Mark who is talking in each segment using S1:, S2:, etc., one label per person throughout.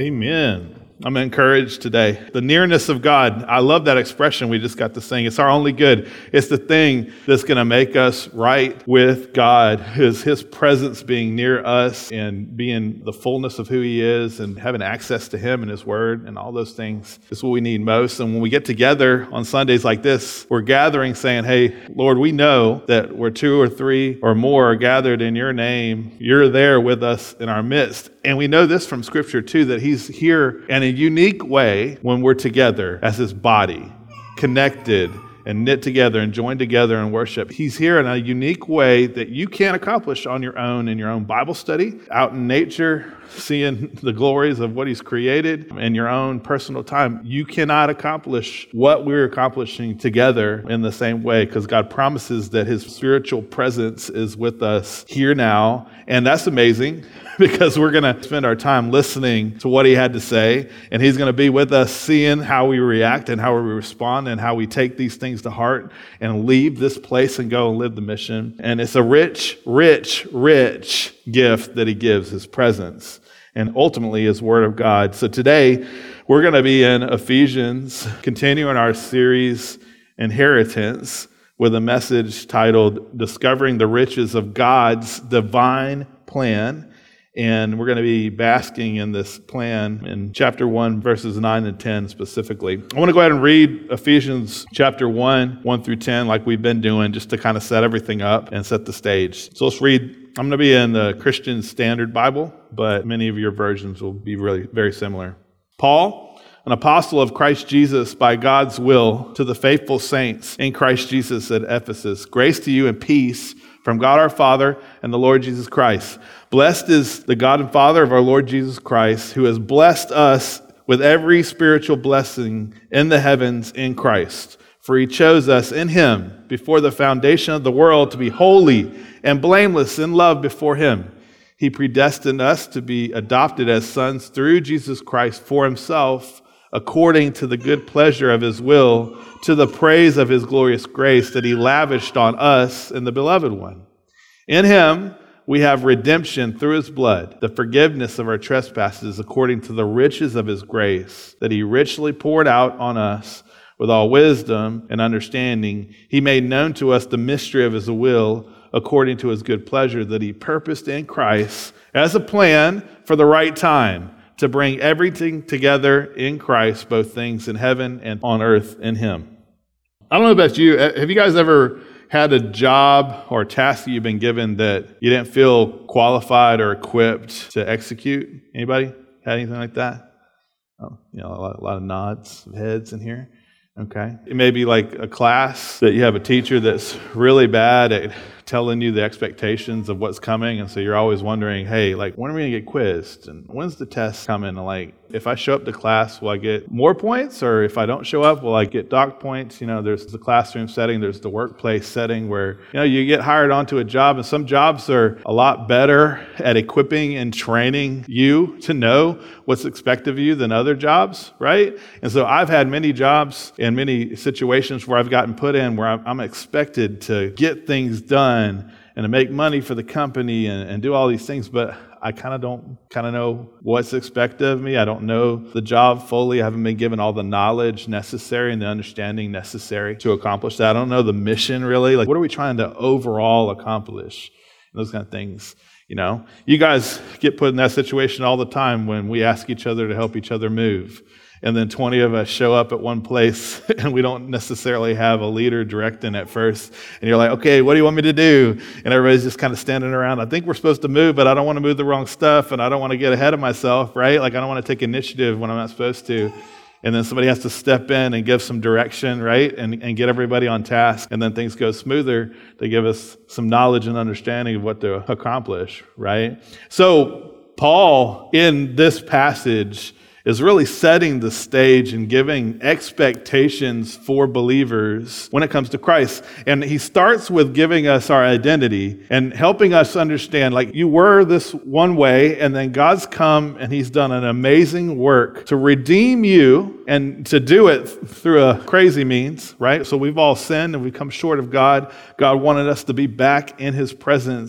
S1: Amen. I'm encouraged today. The nearness of God. I love that expression we just got to sing. It's our only good. It's the thing that's going to make us right with God, is His presence being near us and being the fullness of who He is and having access to Him and His Word and all those things is what we need most. And when we get together on Sundays like this, we're gathering saying, hey, Lord, we know that where 2 or 3 or more are gathered in Your name, You're there with us in our midst. And we know this from Scripture too, that He's here in a unique way when we're together as His body, connected and knit together and joined together in worship. He's here in a unique way that you can't accomplish on your own in your own Bible study, out in nature, seeing the glories of what He's created in your own personal time. You cannot accomplish what we're accomplishing together in the same way, because God promises that His spiritual presence is with us here now. And that's amazing, because we're going to spend our time listening to what He had to say, and He's going to be with us seeing how we react and how we respond and how we take these things to heart and leave this place and go and live the mission. And it's a rich, rich, rich gift that He gives, His presence, and ultimately His Word of God. So today, we're going to be in Ephesians, continuing our series, Inheritance, with a message titled, Discovering the Riches of God's Divine Plan. And we're going to be basking in this plan in chapter 1, verses 9 and 10 specifically. I want to go ahead and read Ephesians chapter 1, 1 through 10, like we've been doing, just to kind of set everything up and set the stage. So let's read. I'm going to be in the Christian Standard Bible, but many of your versions will be really very similar. Paul, an apostle of Christ Jesus by God's will, to the faithful saints in Christ Jesus at Ephesus, grace to you and peace from God our Father and the Lord Jesus Christ. Blessed is the God and Father of our Lord Jesus Christ, who has blessed us with every spiritual blessing in the heavens in Christ. For He chose us in Him before the foundation of the world to be holy and blameless in love before Him. He predestined us to be adopted as sons through Jesus Christ for Himself, according to the good pleasure of His will, to the praise of His glorious grace that He lavished on us in the Beloved One. In Him we have redemption through His blood, the forgiveness of our trespasses, according to the riches of His grace that He richly poured out on us with all wisdom and understanding. He made known to us the mystery of His will, according to His good pleasure that He purposed in Christ as a plan for the right time, to bring everything together in Christ, both things in heaven and on earth in Him. I don't know about you. Have you guys ever had a job or a task that you've been given that you didn't feel qualified or equipped to execute? Anybody had anything like that? Oh, a lot of nods of heads in here. Okay. It may be like a class that you have a teacher that's really bad at telling you the expectations of what's coming. And so you're always wondering, hey, like, when are we going to get quizzed? And when's the test coming? And like, if I show up to class, will I get more points? Or if I don't show up, will I get dock points? There's the classroom setting, there's the workplace setting where, you get hired onto a job, and some jobs are a lot better at equipping and training you to know what's expected of you than other jobs, right? And so I've had many jobs and many situations where I've gotten put in where I'm expected to get things done and to make money for the company and do all these things, but I don't know what's expected of me. I don't know the job fully. I haven't been given all the knowledge necessary and the understanding necessary to accomplish that. I don't know the mission really. Like, what are we trying to overall accomplish? Those kind of things. You guys get put in that situation all the time when we ask each other to help each other move. And then 20 of us show up at one place and we don't necessarily have a leader directing at first. And you're like, okay, what do you want me to do? And everybody's just kind of standing around. I think we're supposed to move, but I don't want to move the wrong stuff. And I don't want to get ahead of myself, right? Like, I don't want to take initiative when I'm not supposed to. And then somebody has to step in and give some direction, right? And get everybody on task. And then things go smoother. They give us some knowledge and understanding of what to accomplish, right? So Paul, in this passage, is really setting the stage and giving expectations for believers when it comes to Christ. And he starts with giving us our identity and helping us understand, like, you were this one way, and then God's come and He's done an amazing work to redeem you, and to do it through a crazy means, right? So we've all sinned and we've come short of God. God wanted us to be back in His presence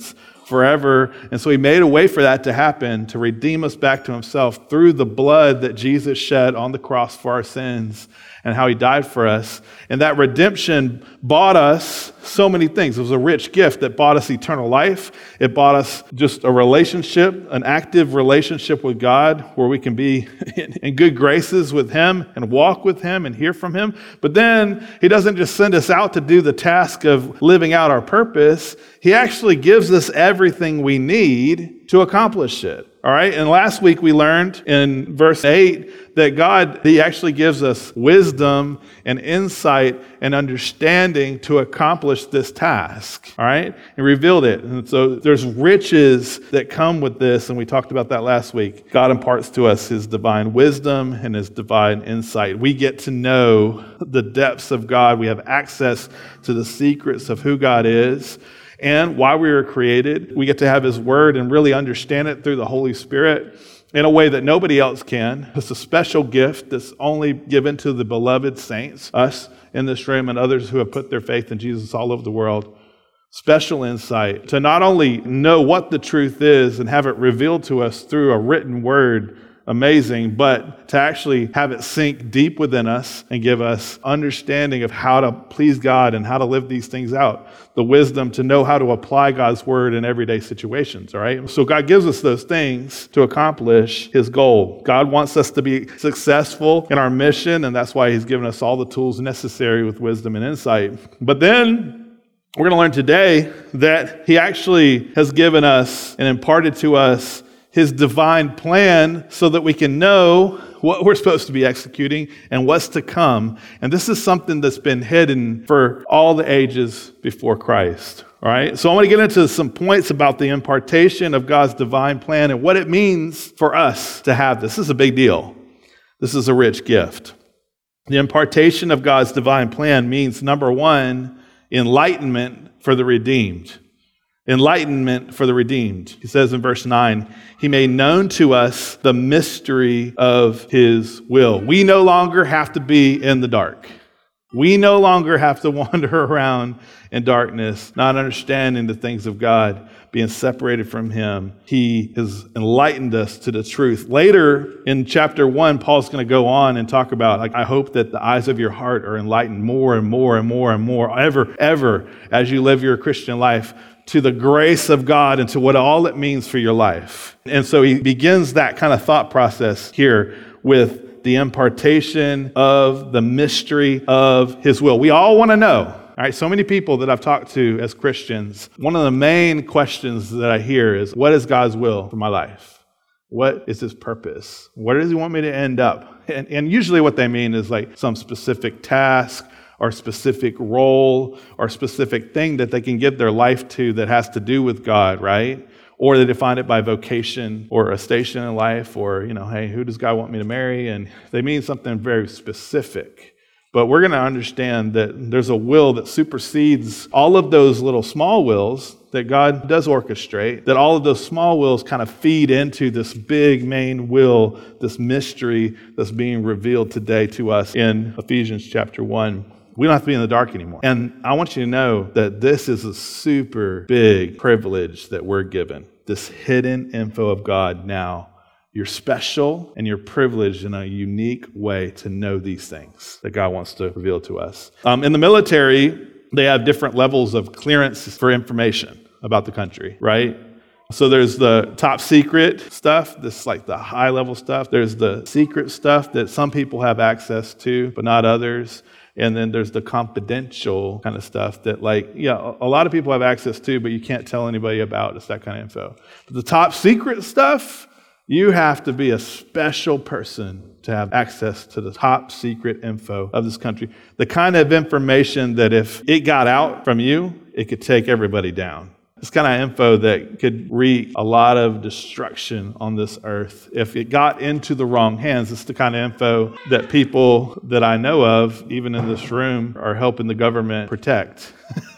S1: forever. And so he made a way for that to happen, to redeem us back to himself through the blood that Jesus shed on the cross for our sins and how he died for us. And that redemption bought us so many things. It was a rich gift that bought us eternal life. It bought us just a relationship, an active relationship with God where we can be in good graces with him and walk with him and hear from him. But then he doesn't just send us out to do the task of living out our purpose. He actually gives us everything we need to accomplish it. All right. And last week we learned in verse 8 that God, he actually gives us wisdom and insight and understanding to accomplish this task. All right. He revealed it. And so there's riches that come with this. And we talked about that last week. God imparts to us his divine wisdom and his divine insight. We get to know the depths of God. We have access to the secrets of who God is. And why we were created, we get to have his word and really understand it through the Holy Spirit in a way that nobody else can. It's a special gift that's only given to the beloved saints, us in this room and others who have put their faith in Jesus all over the world. Special insight to not only know what the truth is and have it revealed to us through a written word, amazing, but to actually have it sink deep within us and give us understanding of how to please God and how to live these things out. The wisdom to know how to apply God's word in everyday situations, all right? So God gives us those things to accomplish his goal. God wants us to be successful in our mission, and that's why he's given us all the tools necessary with wisdom and insight. But then we're going to learn today that he actually has given us and imparted to us his divine plan so that we can know what we're supposed to be executing and what's to come. And this is something that's been hidden for all the ages before Christ. All right. So I want to get into some points about the impartation of God's divine plan and what it means for us to have this. This is a big deal. This is a rich gift. The impartation of God's divine plan means, number one, enlightenment for the redeemed. Enlightenment for the redeemed. He says in verse 9, he made known to us the mystery of his will. We no longer have to be in the dark. We no longer have to wander around in darkness, not understanding the things of God, being separated from him. He has enlightened us to the truth. Later in chapter 1, Paul's going to go on and talk about, I hope that the eyes of your heart are enlightened more and more and more and more, ever, as you live your Christian life, to the grace of God and to what all it means for your life. And so he begins that kind of thought process here with the impartation of the mystery of his will. We all want to know. All right, so many people that I've talked to as Christians, one of the main questions that I hear is, what is God's will for my life? What is his purpose? Where does he want me to end up? And usually what they mean is like some specific task or specific role or specific thing that they can give their life to that has to do with God, right? Or they define it by vocation or a station in life or, hey, who does God want me to marry? And they mean something very specific. But we're going to understand that there's a will that supersedes all of those little small wills that God does orchestrate, that all of those small wills kind of feed into this big main will, this mystery that's being revealed today to us in Ephesians chapter 1. We don't have to be in the dark anymore. And I want you to know that this is a super big privilege that we're given. This hidden info of God now. You're special and you're privileged in a unique way to know these things that God wants to reveal to us. In the military, they have different levels of clearance for information about the country, right? So there's the top secret stuff, this like the high level stuff. There's the secret stuff that some people have access to, but not others. And then there's the confidential kind of stuff that a lot of people have access to, but you can't tell anybody about. It's that kind of info. But the top secret stuff, you have to be a special person to have access to the top secret info of this country. The kind of information that if it got out from you, it could take everybody down. It's kind of info that could wreak a lot of destruction on this earth. If it got into the wrong hands, it's the kind of info that people that I know of, even in this room, are helping the government protect,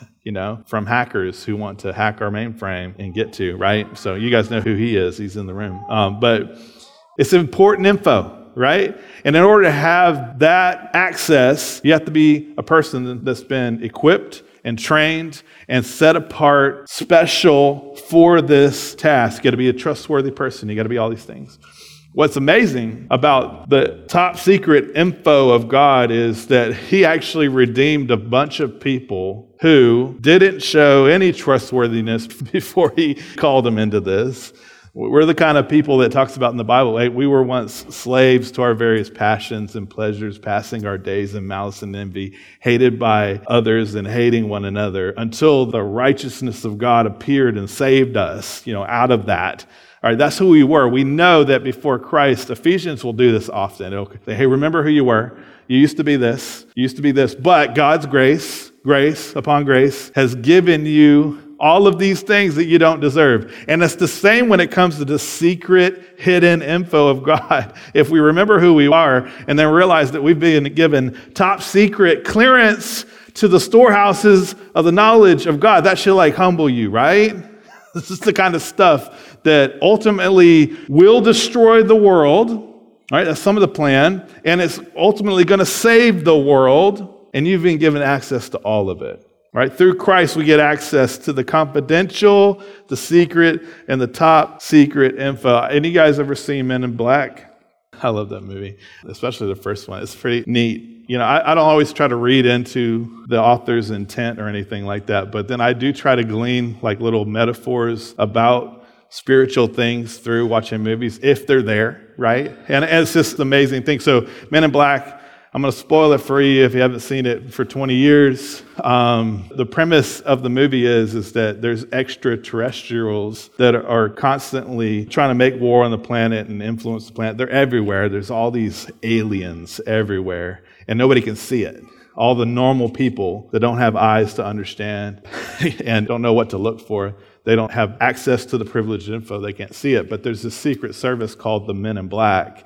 S1: from hackers who want to hack our mainframe and get to, right? So you guys know who he is. He's in the room. But it's important info. Right? And in order to have that access, you have to be a person that's been equipped and trained and set apart special for this task. You got to be a trustworthy person. You got to be all these things. What's amazing about the top secret info of God is that he actually redeemed a bunch of people who didn't show any trustworthiness before he called them into this. We're the kind of people that talks about in the Bible, we were once slaves to our various passions and pleasures, passing our days in malice and envy, hated by others and hating one another, until the righteousness of God appeared and saved us, out of that. All right, that's who we were. We know that before Christ, Ephesians will do this often. It'll say, hey, remember who you were. You used to be this, but God's grace upon grace, has given you all of these things that you don't deserve. And it's the same when it comes to the secret, hidden info of God. If we remember who we are and then realize that we've been given top secret clearance to the storehouses of the knowledge of God, that should humble you, right? This is the kind of stuff that ultimately will destroy the world, right? That's some of the plan. And it's ultimately going to save the world. And you've been given access to all of it. Right? Through Christ, we get access to the confidential, the secret, and the top secret info. Any guys ever seen Men in Black? I love that movie, especially the first one. It's pretty neat. I don't always try to read into the author's intent or anything like that, but then I do try to glean little metaphors about spiritual things through watching movies, if they're there, right? And it's just an amazing thing. So Men in Black, I'm going to spoil it for you if you haven't seen it for 20 years. The premise of the movie is that there's extraterrestrials that are constantly trying to make war on the planet and influence the planet. They're everywhere. There's all these aliens everywhere, and nobody can see it. All the normal people that don't have eyes to understand and don't know what to look for, they don't have access to the privileged info. They can't see it. But there's this secret service called the Men in Black,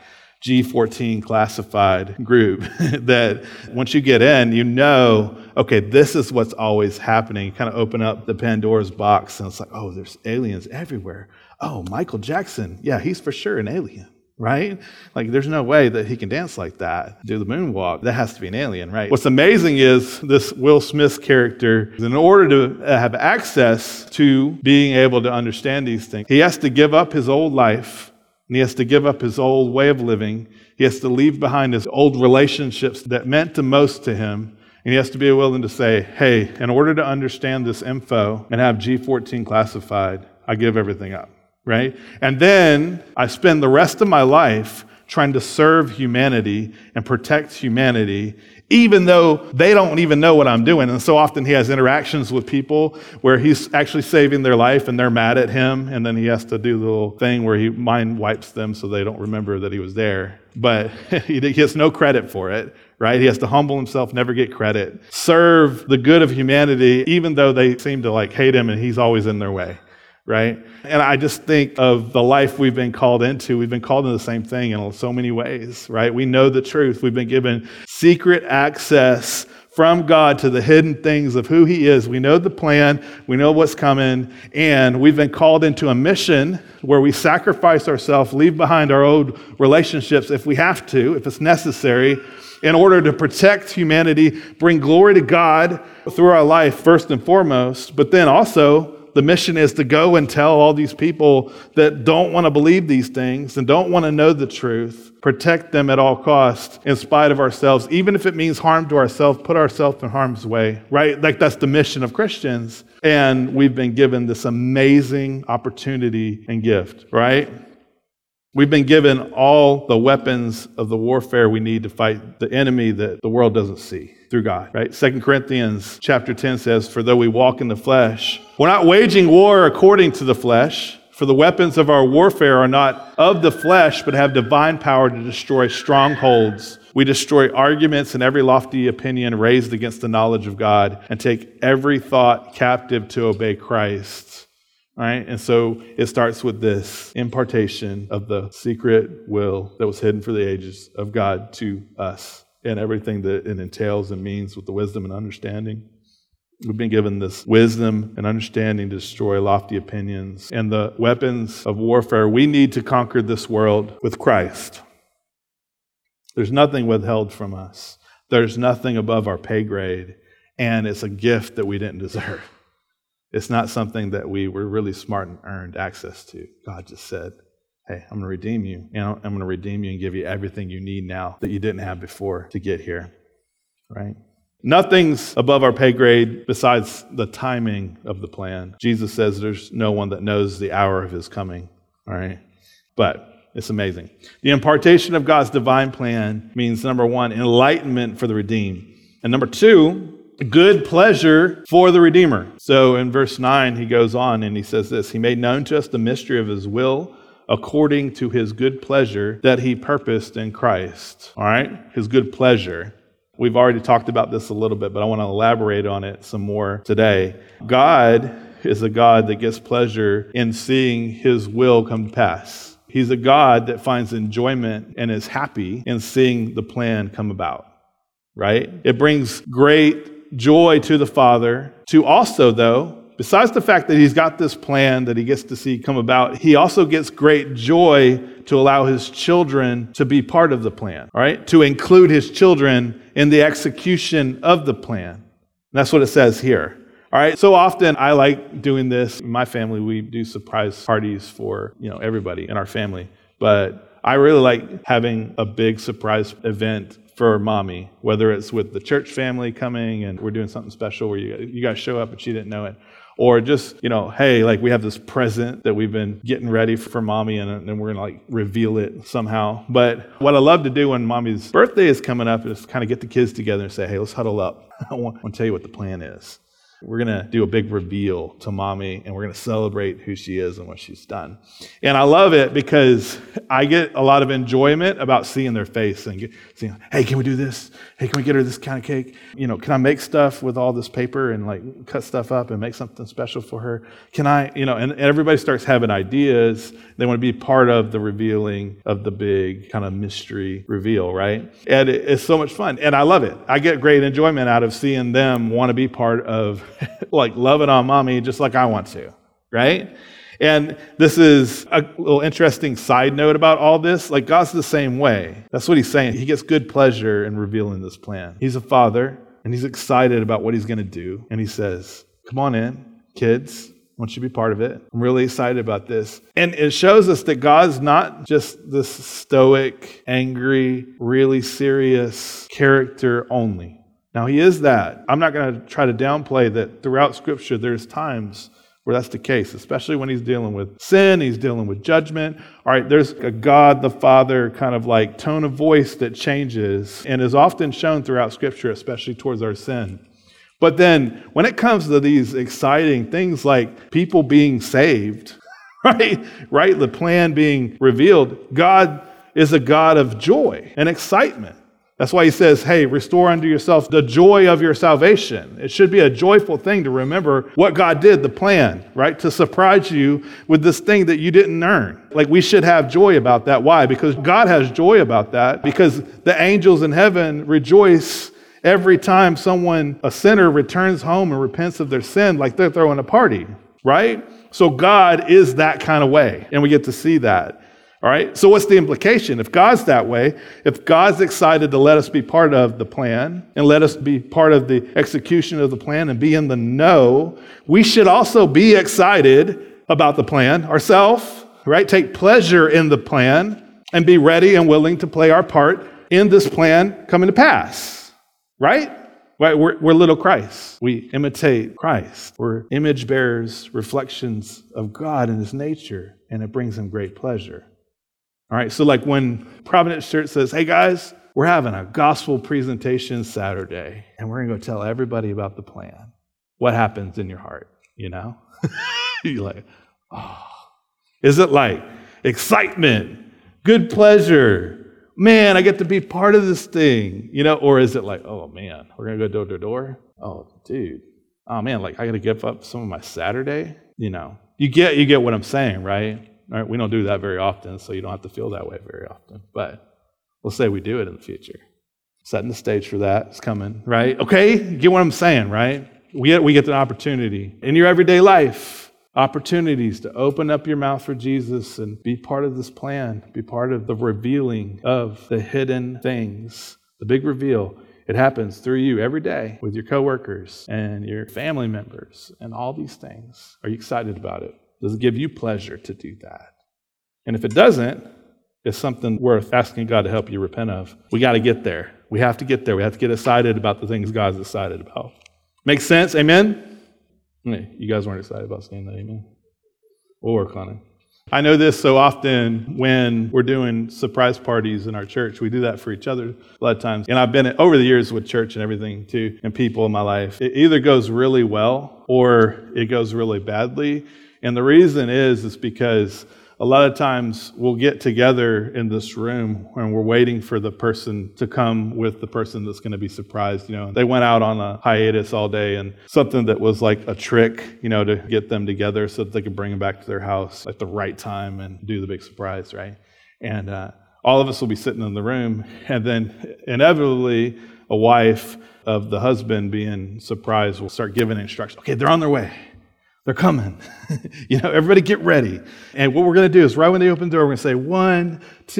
S1: G14 classified group that once you get in, okay, this is what's always happening. You kind of open up the Pandora's box and it's oh, there's aliens everywhere. Oh, Michael Jackson. Yeah, he's for sure an alien, right? There's no way that he can dance like that, do the moonwalk. That has to be an alien, right? What's amazing is this Will Smith's character, in order to have access to being able to understand these things, he has to give up his old life. And he has to give up his old way of living. He has to leave behind his old relationships that meant the most to him. And he has to be willing to say, hey, in order to understand this info and have G14 classified, I give everything up, right? And then I spend the rest of my life trying to serve humanity and protect humanity, even though they don't even know what I'm doing. And so often he has interactions with people where he's actually saving their life and they're mad at him. And then he has to do the little thing where he mind wipes them so they don't remember that he was there. But he gets no credit for it, right? He has to humble himself, never get credit, serve the good of humanity, even though they seem to hate him and he's always in their way. Right? And I just think of the life we've been called into. We've been called into the same thing in so many ways, right? We know the truth. We've been given secret access from God to the hidden things of who he is. We know the plan. We know what's coming. And we've been called into a mission where we sacrifice ourselves, leave behind our old relationships if we have to, if it's necessary, in order to protect humanity, bring glory to God through our life first and foremost, but then also the mission is to go and tell all these people that don't want to believe these things and don't want to know the truth, protect them at all costs in spite of ourselves, even if it means harm to ourselves, put ourselves in harm's way, right? That's the mission of Christians. And we've been given this amazing opportunity and gift, right? We've been given all the weapons of the warfare we need to fight the enemy that the world doesn't see through God, right? 2 Corinthians chapter 10 says, for though we walk in the flesh, we're not waging war according to the flesh, for the weapons of our warfare are not of the flesh, but have divine power to destroy strongholds. We destroy arguments and every lofty opinion raised against the knowledge of God and take every thought captive to obey Christ. All right, and so it starts with this impartation of the secret will that was hidden for the ages of God to us and everything that it entails and means with the wisdom and understanding. We've been given this wisdom and understanding to destroy lofty opinions and the weapons of warfare. We need to conquer this world with Christ. There's nothing withheld from us. There's nothing above our pay grade. And it's a gift that we didn't deserve. It's not something that we were really smart and earned access to. God just said, hey, I'm going to redeem you. I'm going to redeem you and give you everything you need now that you didn't have before to get here, right? Nothing's above our pay grade besides the timing of the plan. Jesus says there's no one that knows the hour of his coming, all right? But it's amazing. The impartation of God's divine plan means, number one, enlightenment for the redeemed. And number two, good pleasure for the Redeemer. So in verse 9, he goes on and he says this, he made known to us the mystery of his will according to his good pleasure that he purposed in Christ. All right? His good pleasure. We've already talked about this a little bit, but I want to elaborate on it some more today. God is a God that gets pleasure in seeing his will come to pass. He's a God that finds enjoyment and is happy in seeing the plan come about. Right? It brings great joy to the Father to also, though, besides the fact that he's got this plan that he gets to see come about, he also gets great joy to allow his children to be part of the plan, right? To include his children in the execution of the plan. And that's what it says here. All right, so often I like doing this. In my family, we do surprise parties for, everybody in our family. But I really like having a big surprise event for mommy, whether it's with the church family coming and we're doing something special where you guys show up and she didn't know it. Or just, hey, we have this present that we've been getting ready for mommy and we're going to reveal it somehow. But what I love to do when mommy's birthday is coming up is kind of get the kids together and say, hey, let's huddle up. I want to tell you what the plan is. We're going to do a big reveal to mommy, and we're going to celebrate who she is and what she's done. And I love it because I get a lot of enjoyment about seeing their face and seeing, hey, can we do this? Hey, can we get her this kind of cake? Can I make stuff with all this paper and cut stuff up and make something special for her? Can I, and everybody starts having ideas. They want to be part of the revealing of the big kind of mystery reveal, right? And it's so much fun. And I love it. I get great enjoyment out of seeing them want to be part of loving on mommy just like I want to, right? And this is a little interesting side note about all this. God's the same way. That's what he's saying. He gets good pleasure in revealing this plan. He's a father, and he's excited about what he's going to do. And he says, come on in, kids. I want you to be part of it. I'm really excited about this. And it shows us that God's not just this stoic, angry, really serious character only. Now, he is that. I'm not going to try to downplay that throughout Scripture there's times where that's the case, especially when he's dealing with sin, he's dealing with judgment. All right, there's a God the Father kind of tone of voice that changes and is often shown throughout Scripture, especially towards our sin. But then when it comes to these exciting things like people being saved, right? The plan being revealed, God is a God of joy and excitement. That's why he says, hey, restore unto yourself the joy of your salvation. It should be a joyful thing to remember what God did, the plan, right? To surprise you with this thing that you didn't earn. We should have joy about that. Why? Because God has joy about that. Because the angels in heaven rejoice every time a sinner returns home and repents of their sin, like they're throwing a party, right? So God is that kind of way, and we get to see that. All right, so what's the implication? If God's that way, if God's excited to let us be part of the plan and let us be part of the execution of the plan and be in the know, we should also be excited about the plan ourselves, right? Take pleasure in the plan and be ready and willing to play our part in this plan coming to pass, right? Right? We're little Christ. We imitate Christ. We're image bearers, reflections of God and his nature, and it brings him great pleasure. All right, so when Providence Church says, hey guys, we're having a gospel presentation Saturday, and we're going to go tell everybody about the plan. What happens in your heart, You're oh. Is it excitement, good pleasure? Man, I get to be part of this thing, Or is it oh man, we're going to go door to door? Oh, dude. Oh man, I got to give up some of my Saturday? You get what I'm saying, right? All right, we don't do that very often, so you don't have to feel that way very often. But we'll say we do it in the future. Setting the stage for that. It's coming, right? Okay, you get what I'm saying, right? We get the opportunity in your everyday life, opportunities to open up your mouth for Jesus and be part of this plan, be part of the revealing of the hidden things, the big reveal. It happens through you every day with your coworkers and your family members and all these things. Are you excited about it? Does it give you pleasure to do that? And if it doesn't, it's something worth asking God to help you repent of. We got to get there. We have to get there. We have to get excited about the things God's excited about. Makes sense? Amen? You guys weren't excited about saying that, amen? We'll work on it. I know this so often when we're doing surprise parties in our church. We do that for each other a lot of times. And I've been over the years with church and everything too, and people in my life. It either goes really well or it goes really badly. And the reason is because a lot of times we'll get together in this room and we're waiting for the person to come with the person that's going to be surprised. They went out on a hiatus all day and something that was like a trick, to get them together so that they could bring them back to their house at the right time and do the big surprise, right? And all of us will be sitting in the room, and then inevitably a wife of the husband being surprised will start giving instructions. Okay, they're on their way. They're coming. Everybody get ready. And what we're going to do is right when they open the door, we're going to say, 1,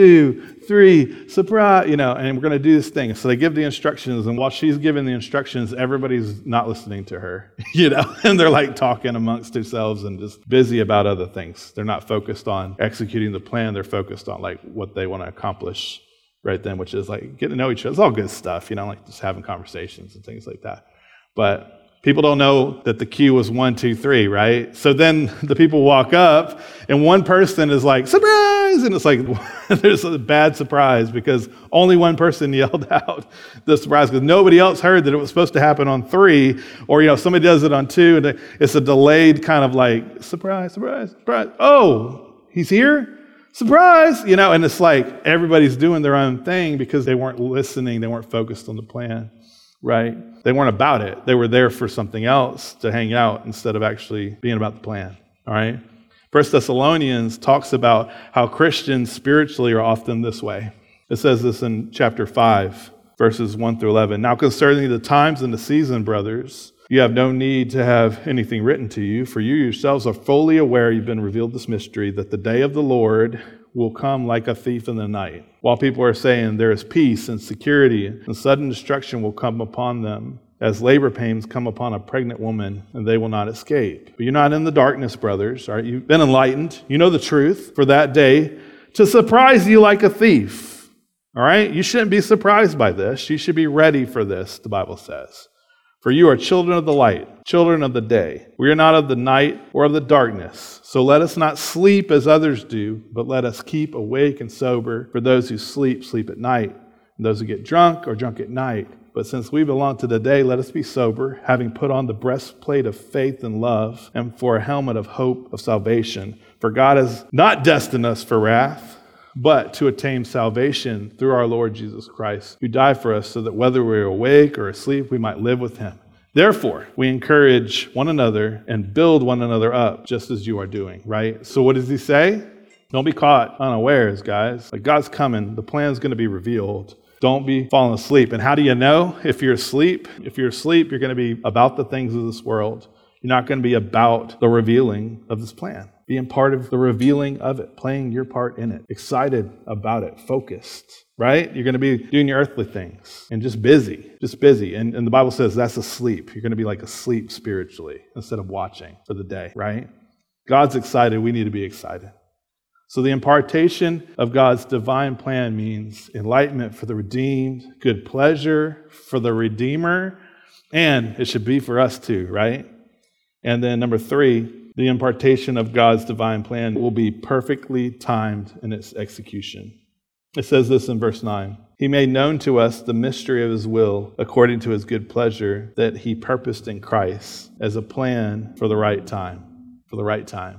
S1: 2, 3, surprise, and we're going to do this thing. So they give the instructions, and while she's giving the instructions, everybody's not listening to her, and they're like talking amongst themselves and just busy about other things. They're not focused on executing the plan. They're focused on like what they want to accomplish right then, which is like getting to know each other. It's all good stuff, like just having conversations and things like that. But people don't know that the cue was 1, 2, 3, right? So then the people walk up and one person is like, surprise! And it's like, there's a bad surprise because only one person yelled out the surprise because nobody else heard that it was supposed to happen on 3, or, somebody does it on 2 and it's a delayed kind of like, surprise, surprise, surprise. Oh, he's here? Surprise! And it's like everybody's doing their own thing because they weren't listening. They weren't focused on the plan. Right? They weren't about it. They were there for something else to hang out instead of actually being about the plan. All right? 1 Thessalonians talks about how Christians spiritually are often this way. It says this in chapter 5, verses 1 through 11. Now concerning the times and the season, brothers, you have no need to have anything written to you, for you yourselves are fully aware you've been revealed this mystery, that the day of the Lord will come like a thief in the night. While people are saying there is peace and security, and sudden destruction will come upon them, as labor pains come upon a pregnant woman, and they will not escape. But you're not in the darkness, brothers. All right? You've been enlightened. You know the truth for that day to surprise you like a thief. All right? You shouldn't be surprised by this. You should be ready for this, the Bible says. For you are children of the light, children of the day. We are not of the night or of the darkness. So let us not sleep as others do, but let us keep awake and sober. For those who sleep, sleep at night. And those who get drunk are drunk at night. But since we belong to the day, let us be sober, having put on the breastplate of faith and love, and for a helmet of hope of salvation. For God has not destined us for wrath, but to attain salvation through our Lord Jesus Christ, who died for us so that whether we're awake or asleep, we might live with him. Therefore, we encourage one another and build one another up, just as you are doing, right? So what does he say? Don't be caught unawares, guys. Like God's coming. The plan's going to be revealed. Don't be falling asleep. And how do you know if you're asleep? If you're asleep, you're going to be about the things of this world. You're not going to be about the revealing of this plan. Being part of the revealing of it, playing your part in it, excited about it, focused, right? You're going to be doing your earthly things and just busy. And the Bible says that's asleep. You're going to be like asleep spiritually instead of watching for the day, right? God's excited. We need to be excited. So the impartation of God's divine plan means enlightenment for the redeemed, good pleasure for the Redeemer, and it should be for us too, right? And then number 3, the impartation of God's divine plan will be perfectly timed in its execution. It says this in verse 9. He made known to us the mystery of his will according to his good pleasure that he purposed in Christ as a plan for the right time. For the right time.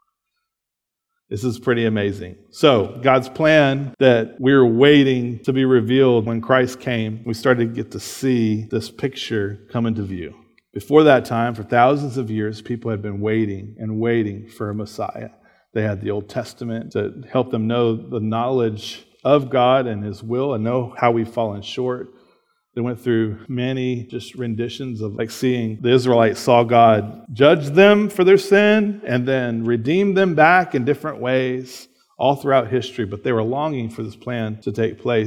S1: This is pretty amazing. So God's plan that we were waiting to be revealed when Christ came, we started to get to see this picture come into view. Before that time, for thousands of years, people had been waiting and waiting for a Messiah. They had the Old Testament to help them know the knowledge of God and his will and know how we've fallen short. They went through many just renditions of like seeing the Israelites saw God judge them for their sin and then redeem them back in different ways all throughout history. But they were longing for this plan to take place.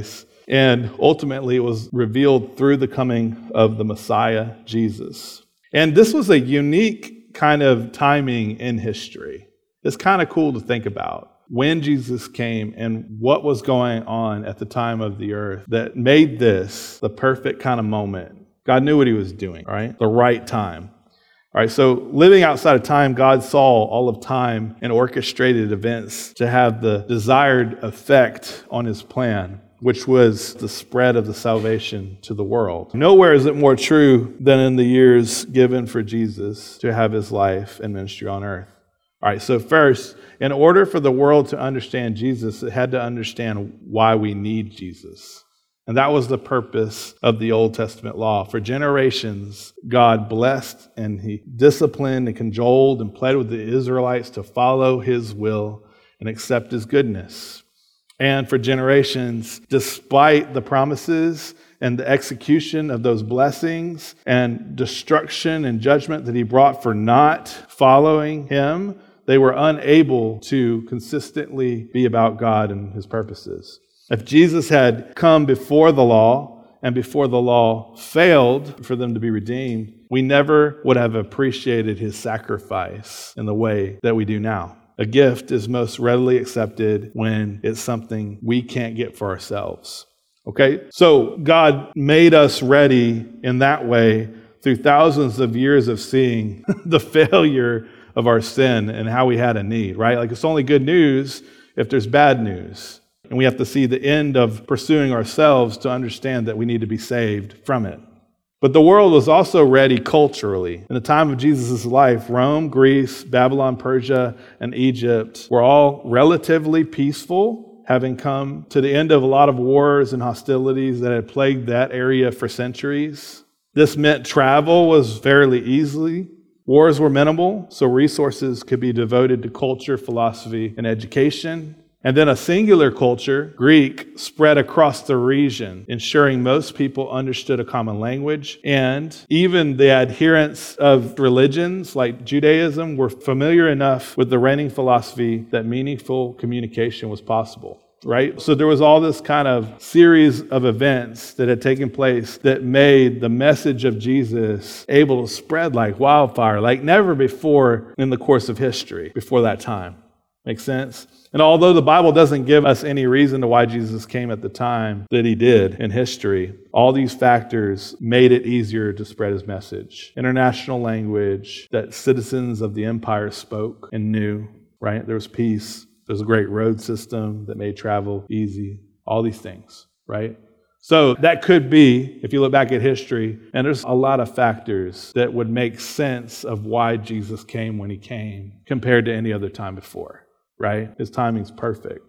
S1: And ultimately, it was revealed through the coming of the Messiah, Jesus. And this was a unique kind of timing in history. It's kind of cool to think about when Jesus came and what was going on at the time of the earth that made this the perfect kind of moment. God knew what he was doing, right? The right time. All right, so living outside of time, God saw all of time and orchestrated events to have the desired effect on his plan, which was the spread of the salvation to the world. Nowhere is it more true than in the years given for Jesus to have his life and ministry on earth. All right, so first, in order for the world to understand Jesus, it had to understand why we need Jesus. And that was the purpose of the Old Testament law. For generations, God blessed and he disciplined and cajoled and pled with the Israelites to follow his will and accept his goodness. And for generations, despite the promises and the execution of those blessings and destruction and judgment that he brought for not following him, they were unable to consistently be about God and his purposes. If Jesus had come before the law and before the law failed for them to be redeemed, we never would have appreciated his sacrifice in the way that we do now. A gift is most readily accepted when it's something we can't get for ourselves. Okay? So God made us ready in that way through thousands of years of seeing the failure of our sin and how we had a need, right? Like it's only good news if there's bad news. And we have to see the end of pursuing ourselves to understand that we need to be saved from it. But the world was also ready culturally. In the time of Jesus' life, Rome, Greece, Babylon, Persia, and Egypt were all relatively peaceful, having come to the end of a lot of wars and hostilities that had plagued that area for centuries. This meant travel was fairly easy. Wars were minimal, so resources could be devoted to culture, philosophy, and education. And then a singular culture, Greek, spread across the region, ensuring most people understood a common language. And even the adherents of religions like Judaism were familiar enough with the reigning philosophy that meaningful communication was possible, right? So there was all this kind of series of events that had taken place that made the message of Jesus able to spread like wildfire, like never before in the course of history, before that time. Make sense? And although the Bible doesn't give us any reason to why Jesus came at the time that he did in history, all these factors made it easier to spread his message. International language that citizens of the empire spoke and knew, right? There was peace. There was a great road system that made travel easy. All these things, right? So that could be, if you look back at history, and there's a lot of factors that would make sense of why Jesus came when he came compared to any other time before. Right? His timing's perfect.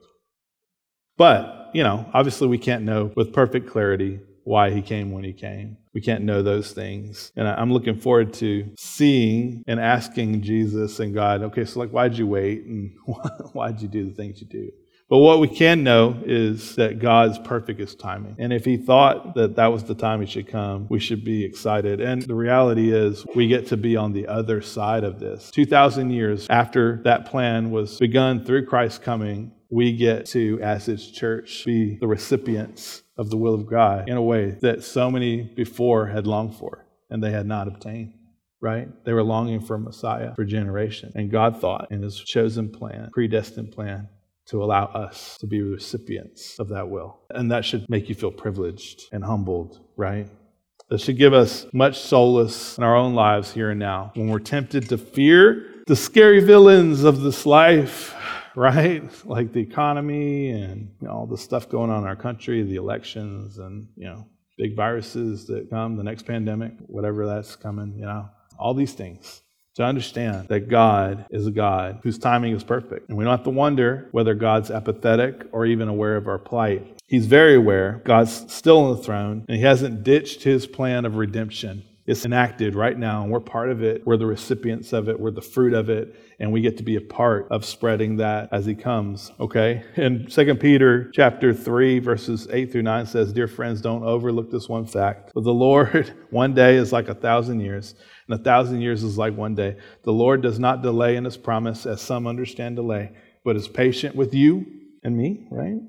S1: But, obviously we can't know with perfect clarity why he came when he came. We can't know those things. And I'm looking forward to seeing and asking Jesus and God, okay, so why'd you wait? And why'd you do the things you do? But what we can know is that God's perfect is timing. And if he thought that that was the time he should come, we should be excited. And the reality is we get to be on the other side of this. 2,000 years after that plan was begun through Christ's coming, we get to, as his church, be the recipients of the will of God in a way that so many before had longed for and they had not obtained. Right? They were longing for a Messiah for generations. And God thought in his chosen plan, predestined plan, to allow us to be recipients of that will. And that should make you feel privileged and humbled, right? That should give us much solace in our own lives here and now when we're tempted to fear the scary villains of this life, right? Like the economy and all the stuff going on in our country, the elections and, big viruses that come, the next pandemic, whatever that's coming, all these things. To understand that God is a God whose timing is perfect. And we don't have to wonder whether God's apathetic or even aware of our plight. He's very aware. God's still on the throne, and he hasn't ditched his plan of redemption. It's enacted right now, and we're part of it. We're the recipients of it. We're the fruit of it, and we get to be a part of spreading that as he comes, okay? And 2 Peter chapter 3, verses 8 through 9 says, "Dear friends, don't overlook this one fact. With the Lord, one day is like 1,000 years, and 1,000 years is like one day. The Lord does not delay in his promise, as some understand delay, but is patient with you and me," right?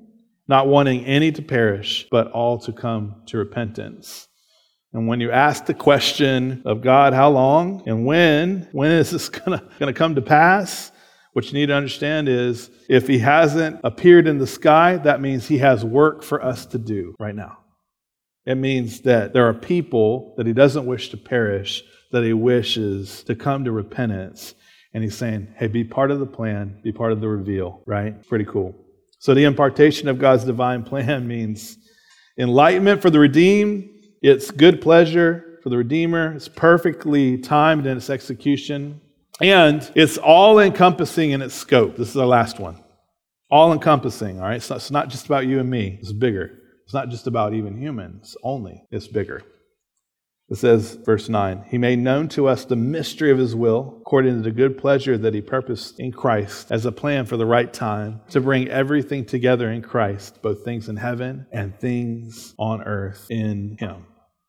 S1: not wanting any to perish, but all to come to repentance. And when you ask the question of God, how long and when is this going to come to pass? What you need to understand is if he hasn't appeared in the sky, that means he has work for us to do right now. It means that there are people that he doesn't wish to perish, that he wishes to come to repentance. And he's saying, hey, be part of the plan, be part of the reveal, right? Pretty cool. So the impartation of God's divine plan means enlightenment for the redeemed. It's good pleasure for the Redeemer. It's perfectly timed in its execution. And it's all-encompassing in its scope. This is our last one. All-encompassing, all right? So it's not just about you and me. It's bigger. It's not just about even humans only. It's bigger. It says, verse 9, he made known to us the mystery of his will, according to the good pleasure that he purposed in Christ as a plan for the right time, to bring everything together in Christ, both things in heaven and things on earth in him.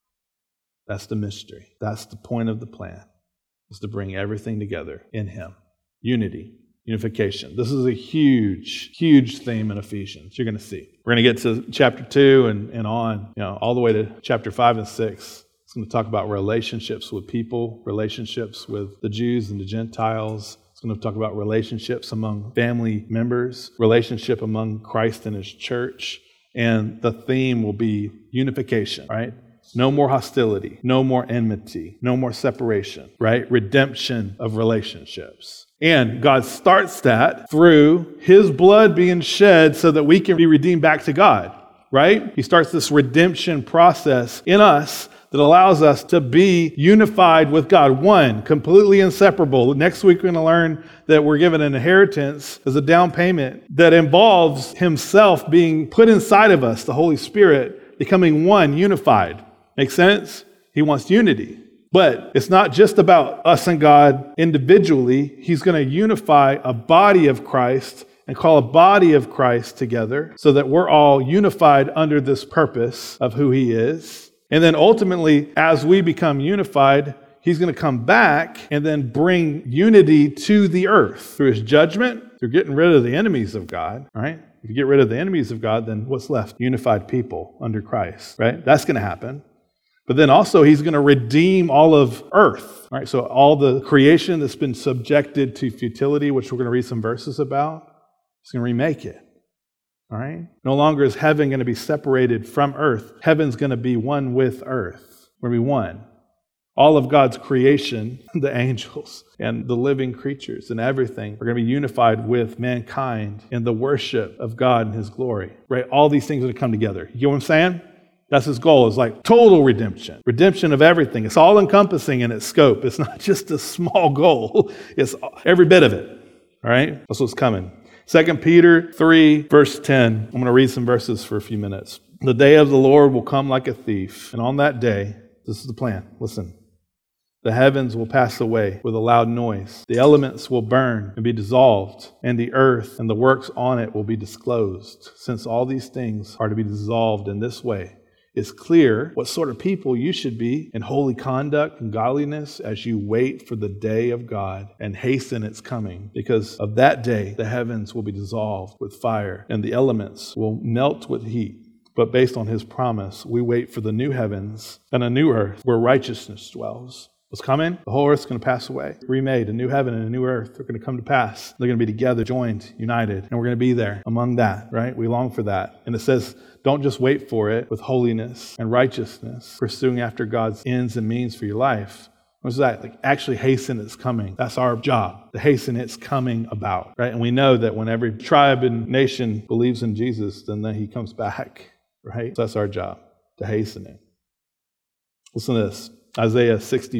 S1: That's the mystery. That's the point of the plan, is to bring everything together in him. Unity, unification. This is a huge, huge theme in Ephesians. You're going to see. We're going to get to chapter 2 and on, all the way to chapter 5 and 6. It's going to talk about relationships with people, relationships with the Jews and the Gentiles. It's going to talk about relationships among family members, relationship among Christ and his church. And the theme will be unification, right? No more hostility, no more enmity, no more separation, right? Redemption of relationships. And God starts that through his blood being shed so that we can be redeemed back to God, right? He starts this redemption process in us that allows us to be unified with God, one, completely inseparable. Next week, we're going to learn that we're given an inheritance as a down payment that involves himself being put inside of us, the Holy Spirit, becoming one, unified. Make sense? He wants unity. But it's not just about us and God individually. He's going to unify a body of Christ and call a body of Christ together so that we're all unified under this purpose of who he is. And then ultimately, as we become unified, he's going to come back and then bring unity to the earth through his judgment, through getting rid of the enemies of God, right? If you get rid of the enemies of God, then what's left? Unified people under Christ, right? That's going to happen. But then also he's going to redeem all of earth, right? So all the creation that's been subjected to futility, which we're going to read some verses about, he's going to remake it. All right? No longer is heaven going to be separated from earth. Heaven's going to be one with earth. We're going to be one. All of God's creation, the angels and the living creatures and everything are going to be unified with mankind in the worship of God and his glory. Right? All these things are going to come together. You get what I'm saying? That's his goal, is like total redemption. Redemption of everything. It's all encompassing in its scope. It's not just a small goal. It's every bit of it. All right? That's what's coming. 2 Peter 3, verse 10. I'm going to read some verses for a few minutes. The day of the Lord will come like a thief. And on that day, this is the plan. Listen. The heavens will pass away with a loud noise. The elements will burn and be dissolved. And the earth and the works on it will be disclosed. Since all these things are to be dissolved in this way, it's clear what sort of people you should be in holy conduct and godliness as you wait for the day of God and hasten its coming. Because of that day, the heavens will be dissolved with fire and the elements will melt with heat. But based on his promise, we wait for the new heavens and a new earth where righteousness dwells. What's coming? The whole earth's going to pass away. Remade, a new heaven and a new earth are going to come to pass. They're going to be together, joined, united, and we're going to be there among that, right? We long for that. And it says, don't just wait for it with holiness and righteousness, pursuing after God's ends and means for your life. What's that? Like actually hasten its coming. That's our job, to hasten its coming about, right? And we know that when every tribe and nation believes in Jesus, then he comes back, right? So that's our job, to hasten it. Listen to this. Isaiah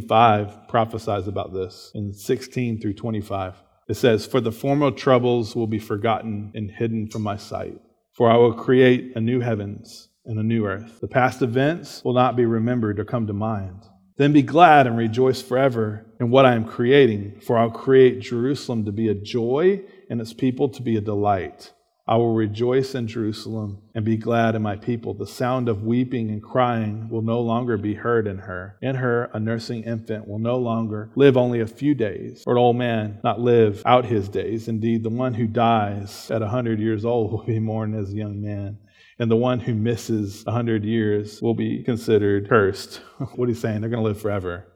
S1: 65 prophesies about this in 16 through 25. It says, for the former troubles will be forgotten and hidden from my sight. For I will create a new heavens and a new earth. The past events will not be remembered or come to mind. Then be glad and rejoice forever in what I am creating. For I'll create Jerusalem to be a joy and its people to be a delight. I will rejoice in Jerusalem and be glad in my people. The sound of weeping and crying will no longer be heard in her. In her, a nursing infant will no longer live only a few days, or an old man not live out his days. Indeed, the one who dies at 100 years old will be mourned as a young man. And the one who misses 100 years will be considered cursed. What he's saying, they're going to live forever.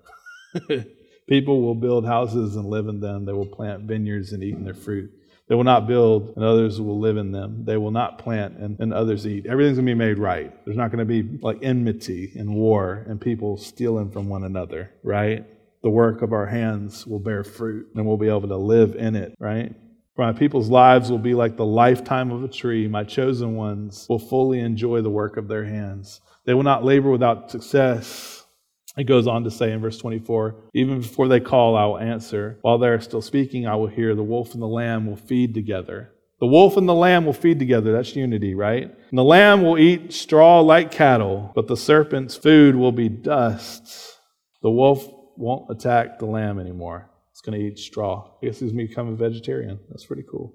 S1: People will build houses and live in them. They will plant vineyards and eat in their fruit. They will not build and others will live in them. They will not plant and others eat. Everything's going to be made right. There's not going to be like enmity and war and people stealing from one another, right? The work of our hands will bear fruit and we'll be able to live in it, right? For my people's lives will be like the lifetime of a tree. My chosen ones will fully enjoy the work of their hands. They will not labor without success. It goes on to say in verse 24, even before they call, I will answer. While they are still speaking, I will hear. The wolf and the lamb will feed together. The wolf and the lamb will feed together. That's unity, right? And the lamb will eat straw like cattle, but the serpent's food will be dust. The wolf won't attack the lamb anymore. It's going to eat straw. I guess he's become a vegetarian. That's pretty cool.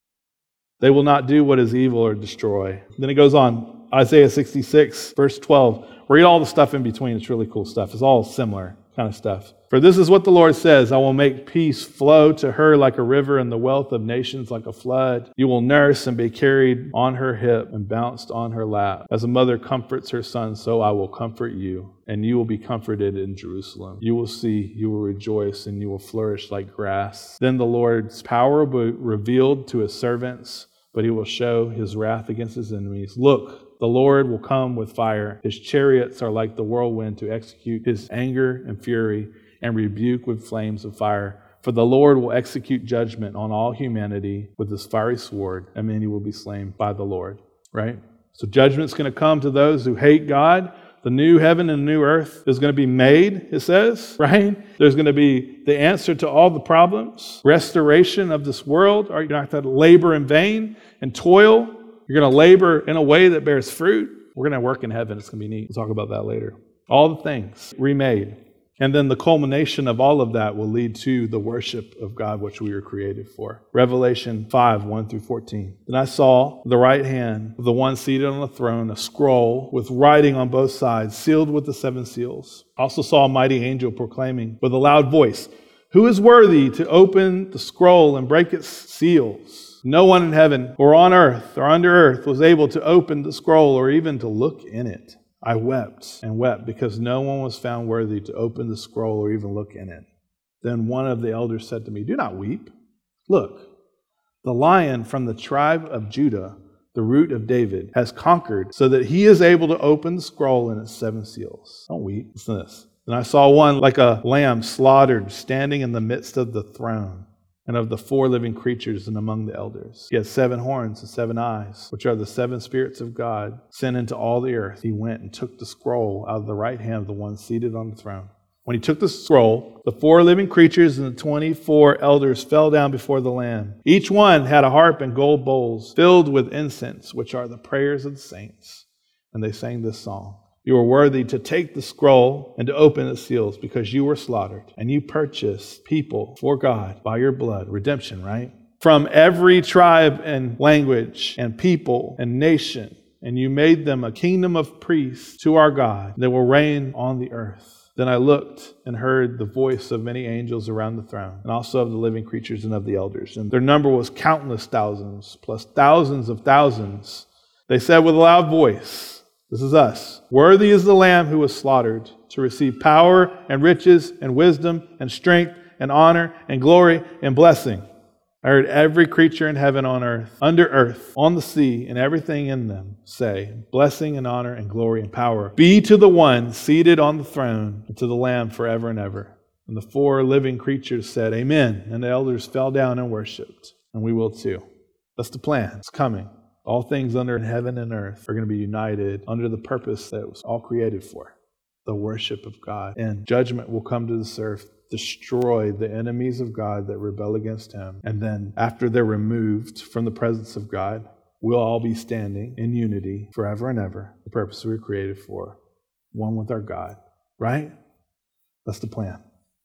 S1: They will not do what is evil or destroy. Then it goes on, Isaiah 66, verse 12. Read all the stuff in between. It's really cool stuff. It's all similar kind of stuff. For this is what the Lord says, I will make peace flow to her like a river and the wealth of nations like a flood. You will nurse and be carried on her hip and bounced on her lap. As a mother comforts her son, so I will comfort you, and you will be comforted in Jerusalem. You will see, you will rejoice, and you will flourish like grass. Then the Lord's power will be revealed to his servants, but he will show his wrath against his enemies. Look, the Lord will come with fire. His chariots are like the whirlwind to execute his anger and fury and rebuke with flames of fire. For the Lord will execute judgment on all humanity with his fiery sword, and many will be slain by the Lord. Right? So judgment's going to come to those who hate God. The new heaven and new earth is going to be made, it says, right? There's going to be the answer to all the problems, restoration of this world. You're not going to labor in vain and toil. You're going to labor in a way that bears fruit. We're going to work in heaven. It's going to be neat. We'll talk about that later. All the things remade. And then the culmination of all of that will lead to the worship of God, which we were created for. Revelation 5, 1 through 14. Then I saw the right hand of the one seated on the throne, a scroll with writing on both sides, sealed with the 7 seals. I also saw a mighty angel proclaiming with a loud voice, who is worthy to open the scroll and break its seals? No one in heaven or on earth or under earth was able to open the scroll or even to look in it. I wept and wept because no one was found worthy to open the scroll or even look in it. Then one of the elders said to me, do not weep. Look, the Lion from the tribe of Judah, the root of David, has conquered so that he is able to open the scroll and its 7 seals. Don't weep. Listen to this. Then I saw one like a lamb slaughtered, standing in the midst of the throne and of the 4 living creatures and among the elders. He had 7 horns and 7 eyes, which are the 7 spirits of God sent into all the earth. He went and took the scroll out of the right hand of the one seated on the throne. When he took the scroll, the 4 living creatures and the 24 elders fell down before the Lamb. Each one had a harp and gold bowls filled with incense, which are the prayers of the saints. And they sang this song. You are worthy to take the scroll and to open its seals because you were slaughtered and you purchased people for God by your blood. Redemption, right? From every tribe and language and people and nation. And you made them a kingdom of priests to our God that will reign on the earth. Then I looked and heard the voice of many angels around the throne, and also of the living creatures and of the elders. And their number was countless thousands, plus thousands of thousands. They said with a loud voice, this is us. Worthy is the Lamb who was slaughtered to receive power and riches and wisdom and strength and honor and glory and blessing. I heard every creature in heaven, on earth, under earth, on the sea, and everything in them say, blessing and honor and glory and power be to the one seated on the throne and to the Lamb forever and ever. And the 4 living creatures said, Amen. And the elders fell down and worshiped. And we will too. That's the plan. It's coming. All things under heaven and earth are going to be united under the purpose that it was all created for, the worship of God. And judgment will come to this earth, destroy the enemies of God that rebel against him. And then after they're removed from the presence of God, we'll all be standing in unity forever and ever, the purpose we were created for, one with our God. Right? That's the plan.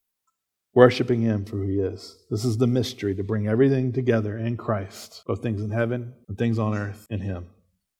S1: Worshiping him for who he is. This is the mystery, to bring everything together in Christ, both things in heaven and things on earth in him.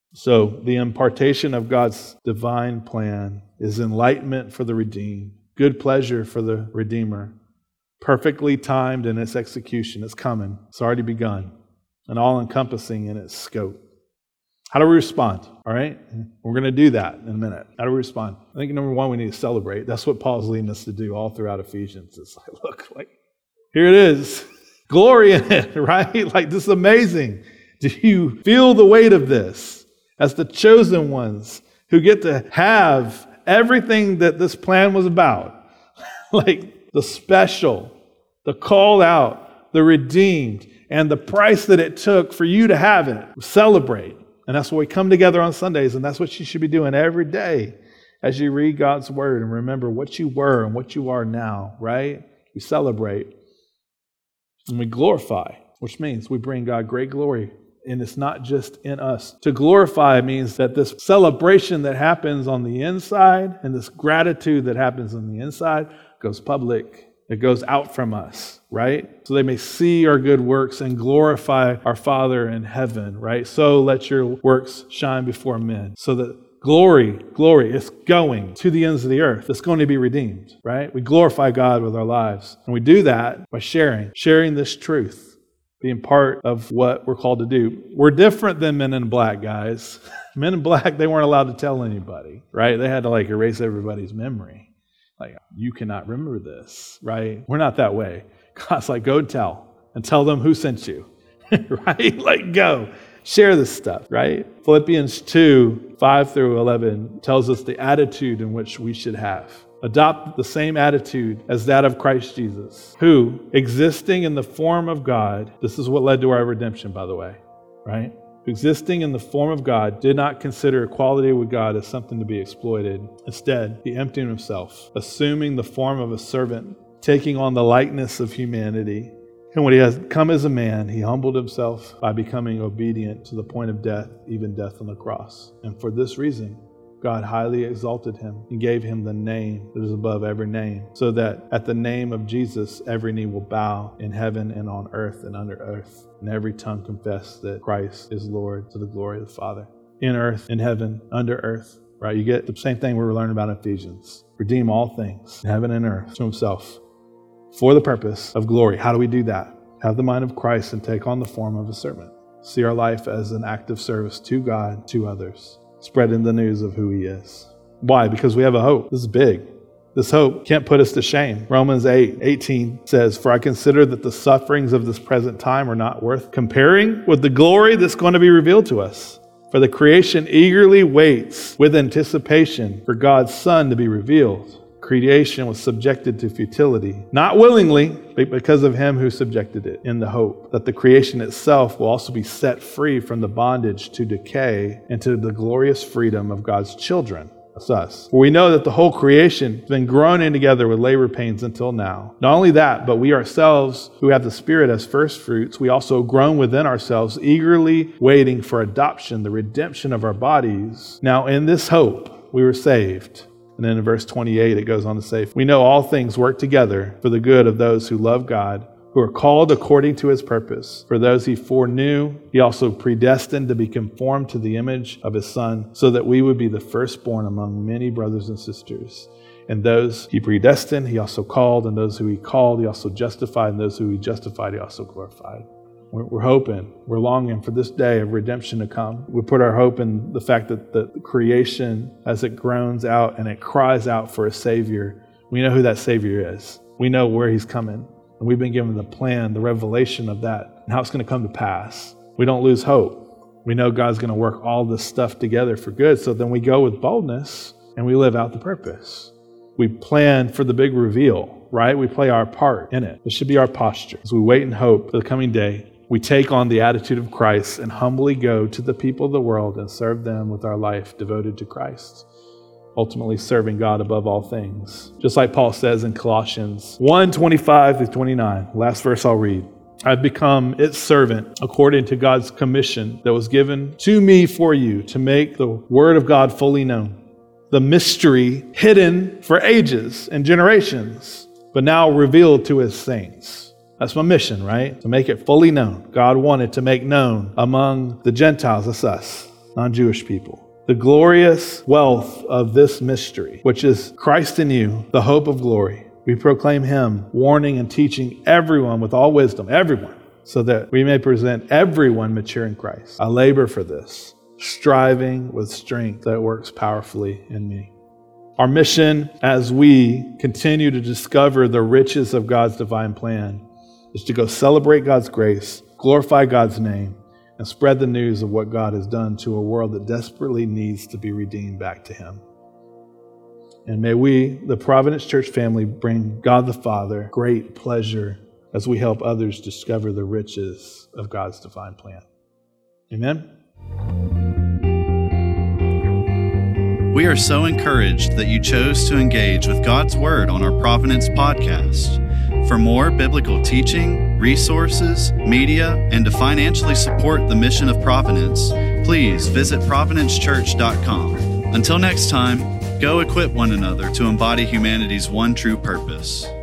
S1: So the impartation of God's divine plan is enlightenment for the redeemed, good pleasure for the Redeemer, perfectly timed in its execution. It's coming. It's already begun, and all-encompassing in its scope. How do we respond? All right? We're going to do that in a minute. How do we respond? I think number one, we need to celebrate. That's what Paul's leading us to do all throughout Ephesians. It's like, look, like, here it is. Glory in it, right? Like, this is amazing. Do you feel the weight of this as the chosen ones who get to have everything that this plan was about? Like the special, the called out, the redeemed, and the price that it took for you to have it. Celebrate. And that's why we come together on Sundays, and that's what you should be doing every day as you read God's word and remember what you were and what you are now, right? We celebrate and we glorify, which means we bring God great glory. And it's not just in us. To glorify means that this celebration that happens on the inside and this gratitude that happens on the inside goes public. It goes out from us, right? So they may see our good works and glorify our Father in heaven, right? So let your works shine before men. So that glory is going to the ends of the earth. It's going to be redeemed, right? We glorify God with our lives. And we do that by sharing this truth, being part of what we're called to do. We're different than Men in Black, guys. Men in Black, they weren't allowed to tell anybody, right? They had to like erase everybody's memory. Like, you cannot remember this, right? We're not that way. God's like, go and tell them who sent you, right? Like, go, share this stuff, right? Philippians 2:5-11 tells us the attitude in which we should have. Adopt the same attitude as that of Christ Jesus, who, existing in the form of God, this is what led to our redemption, by the way, right? Existing in the form of God, did not consider equality with God as something to be exploited. Instead, he emptied himself, assuming the form of a servant, taking on the likeness of humanity. And when he has come as a man, he humbled himself by becoming obedient to the point of death, even death on the cross. And for this reason, God highly exalted him and gave him the name that is above every name, so that at the name of Jesus, every knee will bow in heaven and on earth and under earth, and every tongue confess that Christ is Lord, to the glory of the Father. In earth, in heaven, under earth, right? You get the same thing we were learning about in Ephesians. Redeem all things, in heaven and earth, to himself, for the purpose of glory. How do we do that? Have the mind of Christ and take on the form of a servant. See our life as an act of service to God, to others, spreading the news of who he is. Why? Because we have a hope. This is big. This hope can't put us to shame. Romans 8:18 says, "For I consider that the sufferings of this present time are not worth comparing with the glory that's going to be revealed to us. For the creation eagerly waits with anticipation for God's Son to be revealed. Creation was subjected to futility, not willingly, but because of him who subjected it, in the hope that the creation itself will also be set free from the bondage to decay into the glorious freedom of God's children." That's us. For we know that the whole creation has been groaning together with labor pains until now. Not only that, but we ourselves who have the Spirit as first fruits, we also groan within ourselves, eagerly waiting for adoption, the redemption of our bodies. Now in this hope we were saved. And then in verse 28, it goes on to say, "We know all things work together for the good of those who love God, who are called according to his purpose. For those he foreknew, he also predestined to be conformed to the image of his Son, so that we would be the firstborn among many brothers and sisters. And those he predestined, he also called. And those who he called, he also justified. And those who he justified, he also glorified." We're hoping, we're longing for this day of redemption to come. We put our hope in the fact that the creation, as it groans out and it cries out for a Savior, we know who that Savior is. We know where he's coming. And we've been given the plan, the revelation of that, and how it's going to come to pass. We don't lose hope. We know God's going to work all this stuff together for good. So then we go with boldness and we live out the purpose. We plan for the big reveal, right? We play our part in it. This should be our posture. As we wait and hope for the coming day, we take on the attitude of Christ and humbly go to the people of the world and serve them with our life devoted to Christ, ultimately serving God above all things. Just like Paul says in Colossians 1:25-29, last verse I'll read. "I've become its servant according to God's commission that was given to me for you to make the word of God fully known, the mystery hidden for ages and generations, but now revealed to his saints." That's my mission, right? To make it fully known. God wanted to make known among the Gentiles, that's us, non-Jewish people, the glorious wealth of this mystery, which is Christ in you, the hope of glory. We proclaim him, warning and teaching everyone with all wisdom, everyone, so that we may present everyone mature in Christ. I labor for this, striving with strength that works powerfully in me. Our mission as we continue to discover the riches of God's divine plan is to go celebrate God's grace, glorify God's name, and spread the news of what God has done to a world that desperately needs to be redeemed back to Him. And may we, the Providence Church family, bring God the Father great pleasure as we help others discover the riches of God's divine plan. Amen.
S2: We are so encouraged that you chose to engage with God's Word on our Providence podcast. For more biblical teaching, resources, media, and to financially support the mission of Providence, please visit providencechurch.com. Until next time, go equip one another to embody humanity's one true purpose.